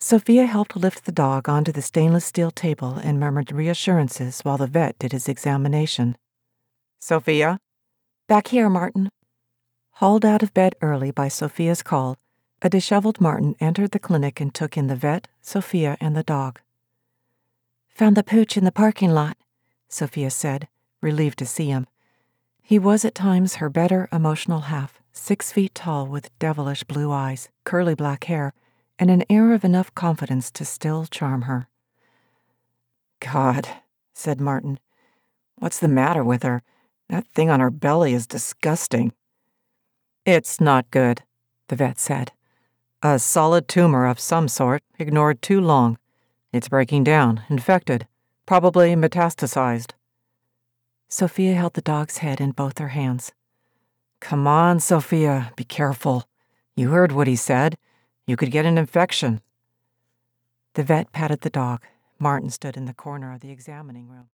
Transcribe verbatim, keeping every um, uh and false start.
Sophia helped lift the dog onto the stainless steel table and murmured reassurances while the vet did his examination. "Sophia?" "Back here, Martin." Hauled out of bed early by Sophia's call, a disheveled Martin entered the clinic and took in the vet, Sophia, and the dog. "Found the pooch in the parking lot," Sophia said, relieved to see him. He was at times her better emotional half, six feet tall with devilish blue eyes, curly black hair, and an air of enough confidence to still charm her. "God," said Martin. "What's the matter with her? That thing on her belly is disgusting." "It's not good," the vet said. "A solid tumor of some sort, ignored too long. It's breaking down, infected, probably metastasized." Sophia held the dog's head in both her hands. "Come on, Sophia, be careful. You heard what he said. You could get an infection." The vet patted the dog. Martin stood in the corner of the examining room.